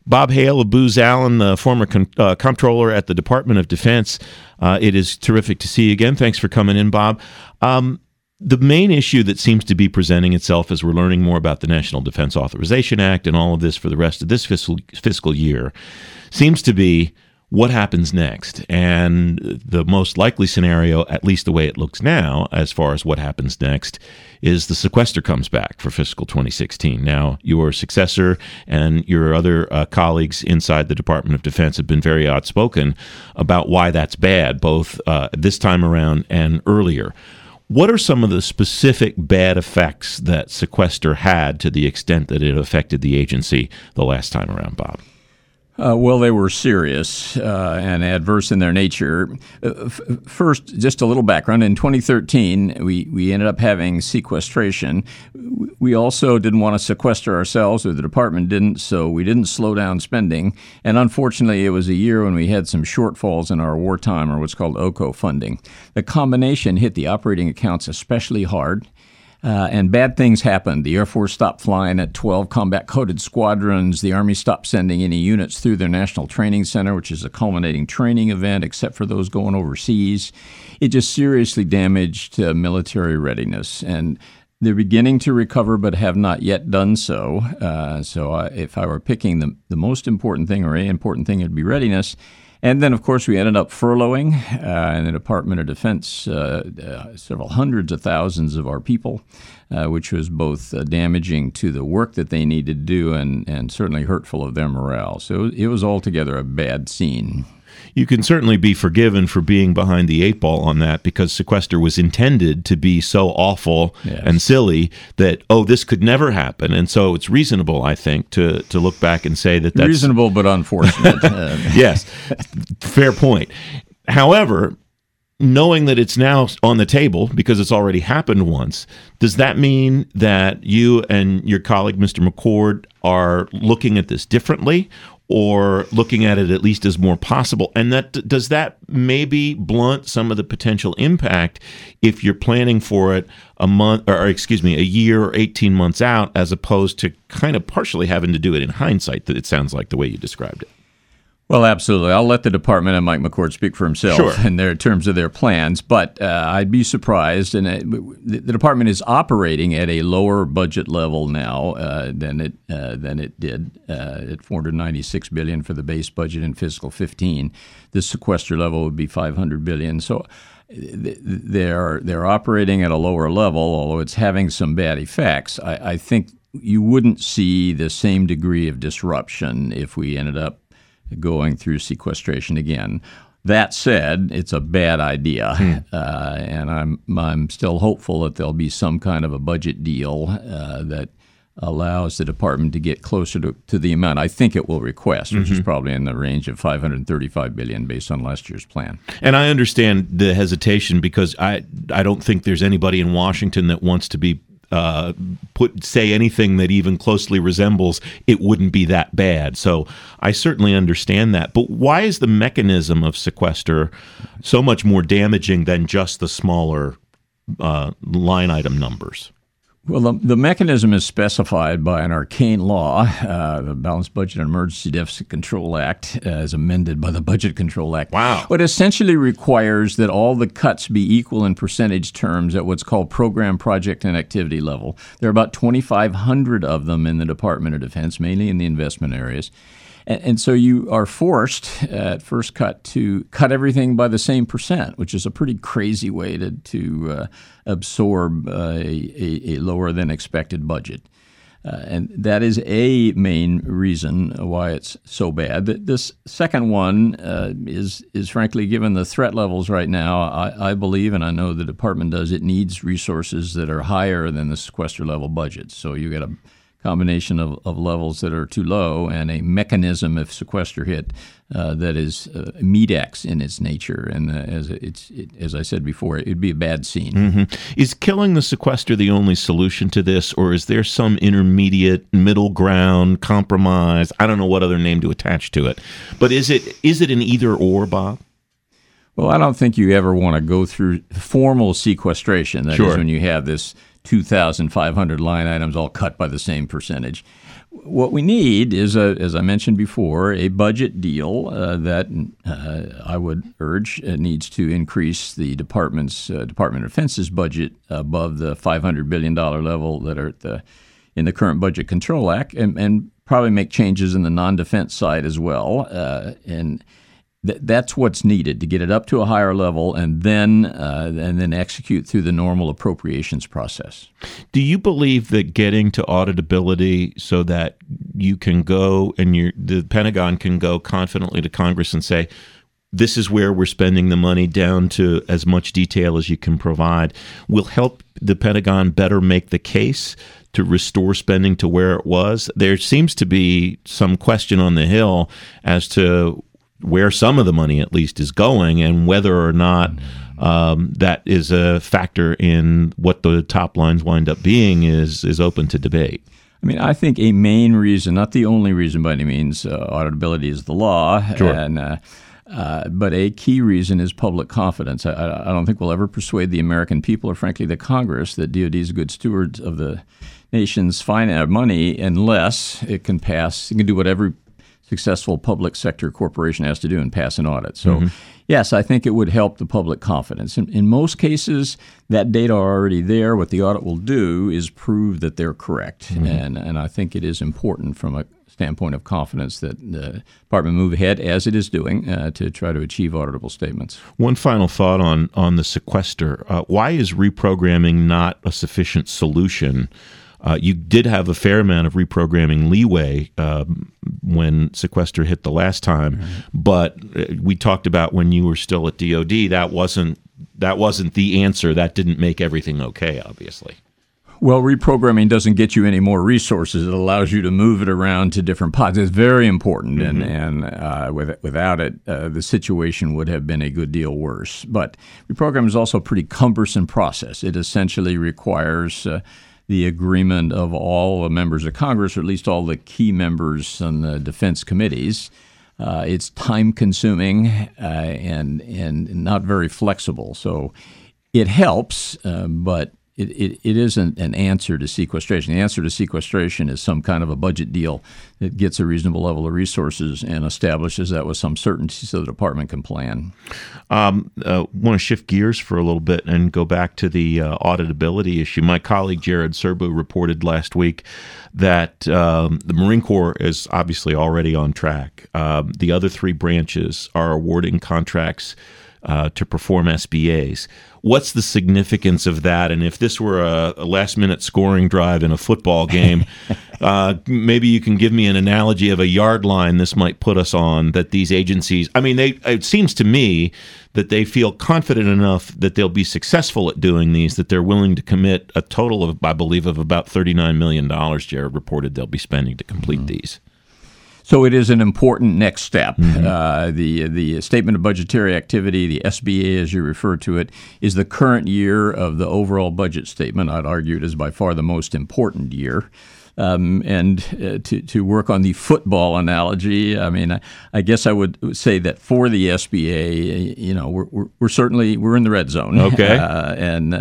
Bob Hale of Booz Allen, the former comptroller at the Department of Defense. It is terrific to see you again. Thanks for coming in, Bob. The main issue that seems to be presenting itself as we're learning more about the National Defense Authorization Act and all of this for the rest of this fiscal year seems to be what happens next. And the most likely scenario, at least the way it looks now, as far as what happens next, is the sequester comes back for fiscal 2016. Now, your successor and your other colleagues inside the Department of Defense have been very outspoken about why that's bad, both this time around and earlier. What are some of the specific bad effects that sequester had to the extent that it affected the agency the last time around, Bob? Well, they were serious and adverse in their nature. First, just a little background. In 2013, we ended up having sequestration. We also didn't want to sequester ourselves, or the department didn't, so we didn't slow down spending. And unfortunately, it was a year when we had some shortfalls in our wartime, or what's called OCO funding. The combination hit the operating accounts especially hard. And bad things happened. The Air Force stopped flying at 12 combat-coded squadrons. The Army stopped sending any units through their National Training Center, which is a culminating training event, except for those going overseas. It just seriously damaged military readiness. And they're beginning to recover, but have not yet done so. If I were picking the most important thing, or a important thing, it'd be readiness. And then, of course, we ended up furloughing in the Department of Defense several hundreds of thousands of our people, which was both damaging to the work that they needed to do and certainly hurtful of their morale. So it was altogether a bad scene. You can certainly be forgiven for being behind the eight ball on that, because sequester was intended to be so awful and silly that, this could never happen. And so it's reasonable, I think, to look back and say that's reasonable but unfortunate. Yes, fair point. However, knowing that it's now on the table because it's already happened once, does that mean that you and your colleague, Mr. McCord, are looking at this differently, or looking at it at least as more possible? And does that maybe blunt some of the potential impact if you're planning for it a year or 18 months out, as opposed to kind of partially having to do it in hindsight, that it sounds like the way you described it? Well, absolutely. I'll let the department and Mike McCord speak for himself in terms of their plans, but I'd be surprised. And the department is operating at a lower budget level now than it did at $496 billion for the base budget in fiscal 15. The sequester level would be $500 billion. So they're operating at a lower level, although it's having some bad effects. I think you wouldn't see the same degree of disruption if we ended up going through sequestration again. That said, it's a bad idea, and I'm still hopeful that there'll be some kind of a budget deal that allows the department to get closer to the amount I think it will request, which is probably in the range of $535 billion based on last year's plan. And I understand the hesitation, because I don't think there's anybody in Washington that wants to be say anything that even closely resembles it wouldn't be that bad. So I certainly understand that. But why is the mechanism of sequester so much more damaging than just the smaller line item numbers? Well, the mechanism is specified by an arcane law, the Balanced Budget and Emergency Deficit Control Act, as amended by the Budget Control Act. Wow. It essentially requires that all the cuts be equal in percentage terms at what's called program, project, and activity level. There are about 2,500 of them in the Department of Defense, mainly in the investment areas. And so you are forced at first cut to cut everything by the same percent, which is a pretty crazy way to absorb a lower than expected budget. And that is a main reason why it's so bad. This second one is frankly, given the threat levels right now, I believe, and I know the department does, it needs resources that are higher than the sequester level budget. So you get a combination of levels that are too low and a mechanism, if sequester hit, that is MEDEX in its nature. And as I said before, it'd be a bad scene. Is killing the sequester the only solution to this, or is there some intermediate, middle ground, compromise? I don't know what other name to attach to it. But is it an either or, Bob? Well, I don't think you ever want to go through formal sequestration. That is when you have this 2,500 line items all cut by the same percentage. What we need is, as I mentioned before, a budget deal that I would urge needs to increase the Department of Defense's budget above the $500 billion level that are in the current Budget Control Act, and probably make changes in the non-defense side as well. And that's what's needed to get it up to a higher level, and then execute through the normal appropriations process. Do you believe that getting to auditability so that you can go and the Pentagon can go confidently to Congress and say, this is where we're spending the money down to as much detail as you can provide, will help the Pentagon better make the case to restore spending to where it was? There seems to be some question on the Hill as to where some of the money at least is going, and whether or not that is a factor in what the top lines wind up being is open to debate. I mean, I think a main reason, not the only reason by any means, auditability is the law. Sure. But a key reason is public confidence. I don't think we'll ever persuade the American people, or frankly the Congress, that DOD is good stewards of the nation's finite money unless it can do what every successful public sector corporation has to do and pass an audit. So, yes, I think it would help the public confidence. In most cases, that data are already there. What the audit will do is prove that they're correct. And I think it is important from a standpoint of confidence that the department move ahead, as it is doing, to try to achieve auditable statements. One final thought on the sequester. Why is reprogramming not a sufficient solution? You did have a fair amount of reprogramming leeway when sequester hit the last time, but we talked about when you were still at DOD, that wasn't the answer. That didn't make everything okay, obviously. Well, reprogramming doesn't get you any more resources. It allows you to move it around to different pods. It's very important, and without it, the situation would have been a good deal worse. But reprogramming is also a pretty cumbersome process. It essentially requires the agreement of all the members of Congress, or at least all the key members on the defense committees. It's time-consuming and not very flexible. So it helps, but it isn't an answer to sequestration. The answer to sequestration is some kind of a budget deal that gets a reasonable level of resources and establishes that with some certainty so the department can plan. Want to shift gears for a little bit and go back to the auditability issue. My colleague Jared Serbu reported last week that the Marine Corps is obviously already on track. The other three branches are awarding contracts to perform SBAs. What's the significance of that? And if this were a last-minute scoring drive in a football game, maybe you can give me an analogy of a yard line this might put us on, that these agencies, I mean, it seems to me that they feel confident enough that they'll be successful at doing these, that they're willing to commit a total of, I believe, of about $39 million, Jared reported they'll be spending to complete these. So it is an important next step. The Statement of Budgetary Activity, the SBA as you refer to it, is the current year of the overall budget statement. I'd argue it is by far the most important year. And to work on the football analogy, I mean, I guess I would say that for the SBA, you know, we're in the red zone. Okay. And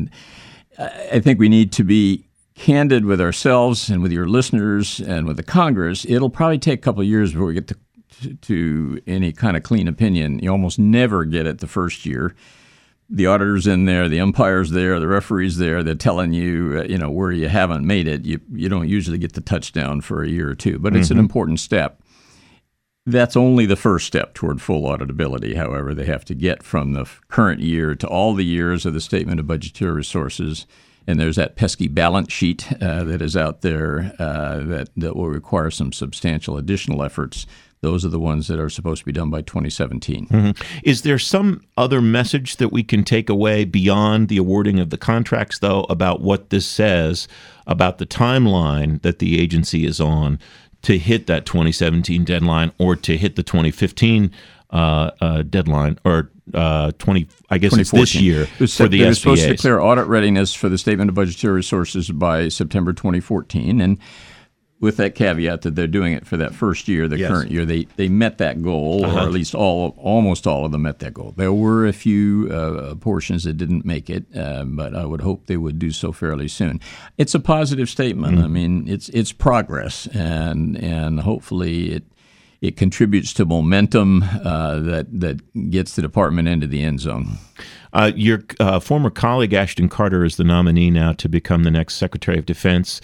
I think we need to be candid with ourselves and with your listeners and with the Congress. It'll probably take a couple of years before we get to any kind of clean opinion. You almost never get it the first year. The auditor's in there, the umpire's there, the referee's there. They're telling you, where you haven't made it. You don't usually get the touchdown for a year or two, but it's an important step. That's only the first step toward full auditability. However, they have to get from the current year to all the years of the Statement of Budgetary Resources. And there's that pesky balance sheet that is out there that will require some substantial additional efforts. Those are the ones that are supposed to be done by 2017. Is there some other message that we can take away beyond the awarding of the contracts, though, about what this says about the timeline that the agency is on to hit that 2017 deadline, or to hit the 2015 deadline, or it's this year for the SBAs? They're supposed to declare audit readiness for the Statement of Budgetary Resources by September 2014, and with that caveat that they're doing it for that first year, the current year. They met that goal, or at least almost all of them met that goal. There were a few portions that didn't make it, but I would hope they would do so fairly soon. It's a positive statement. I mean, it's progress, and hopefully it contributes to momentum that gets the department into the end zone. Your former colleague Ashton Carter is the nominee now to become the next Secretary of Defense.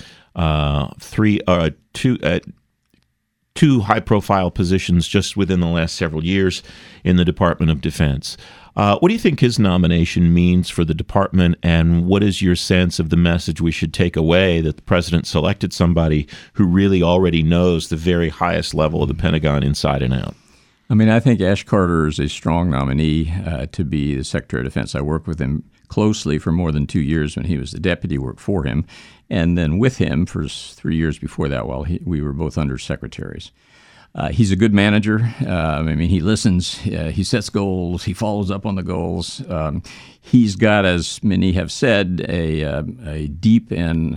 Two high-profile positions just within the last several years in the Department of Defense. What do you think his nomination means for the department, and what is your sense of the message we should take away that the president selected somebody who really already knows the very highest level of the Pentagon inside and out? I mean, I think Ash Carter is a strong nominee to be the Secretary of Defense. I worked with him closely for more than 2 years when he was the deputy, worked for him, and then with him for 3 years before that while we were both under secretaries. He's a good manager. I mean, he listens, he sets goals, he follows up on the goals. He's got, as many have said, a deep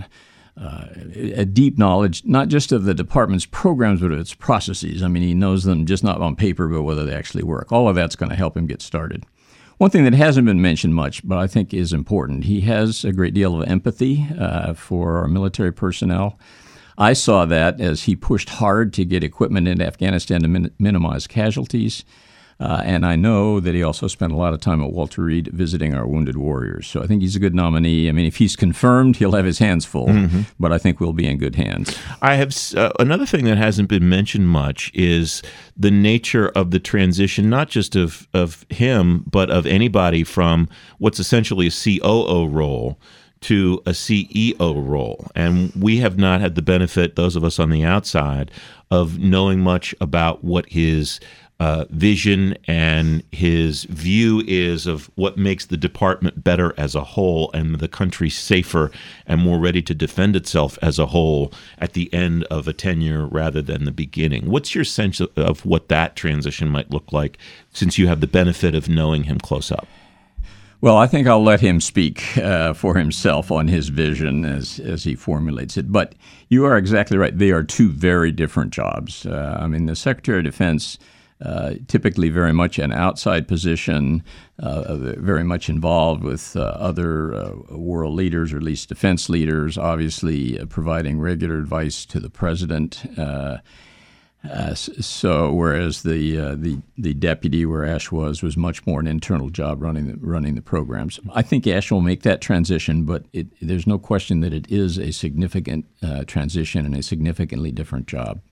knowledge, not just of the department's programs, but of its processes. I mean, he knows them just not on paper, but whether they actually work. All of that's going to help him get started. One thing that hasn't been mentioned much, but I think is important, he has a great deal of empathy for our military personnel. I saw that as he pushed hard to get equipment into Afghanistan to minimize casualties. And I know that he also spent a lot of time at Walter Reed visiting our wounded warriors. So I think he's a good nominee. I mean, if he's confirmed, he'll have his hands full, but I think we'll be in good hands. I have another thing that hasn't been mentioned much is the nature of the transition, not just of him, but of anybody from what's essentially a COO role to a CEO role. And we have not had the benefit, those of us on the outside, of knowing much about what his vision and his view is of what makes the department better as a whole and the country safer and more ready to defend itself as a whole at the end of a tenure rather than the beginning. What's your sense of what that transition might look like, since you have the benefit of knowing him close up? Well, I think I'll let him speak for himself on his vision as he formulates it. But you are exactly right. They are two very different jobs. I mean, the Secretary of Defense, typically very much an outside position, very much involved with other world leaders, or at least defense leaders, obviously providing regular advice to the president. So whereas the deputy, where Ash was much more an internal job running the programs. I think Ash will make that transition, but there's no question that it is a significant transition and a significantly different job.